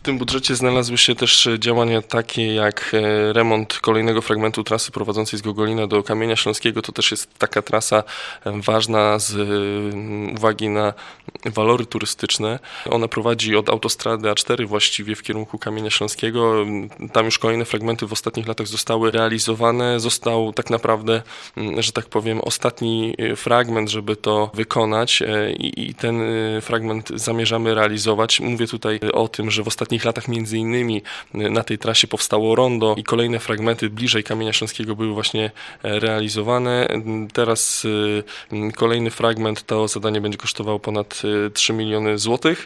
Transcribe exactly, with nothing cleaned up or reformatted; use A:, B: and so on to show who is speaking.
A: tym budżecie znalazły się też działania takie jak remont kolejnego fragmentu trasy prowadzącej z Gogolina do Kamienia Śląskiego. To też jest taka trasa ważna z uwagi na walory turystyczne. Ona prowadzi od autostrady A cztery właściwie w kierunku Kamienia Śląskiego. Tam już kolejne fragmenty w ostatnich latach zostały realizowane. Został tak naprawdę, że tak powiem, ostatni fragment, żeby to wykonać i, i ten fragment zamierzamy realizować. Mówię tutaj o tym, że w ostatnich latach między innymi na tej trasie powstało rondo i kolejne fragmenty bliżej Kamienia Śląskiego były właśnie realizowane. Teraz kolejny fragment, to zadanie będzie kosztowało ponad trzy miliony złotych.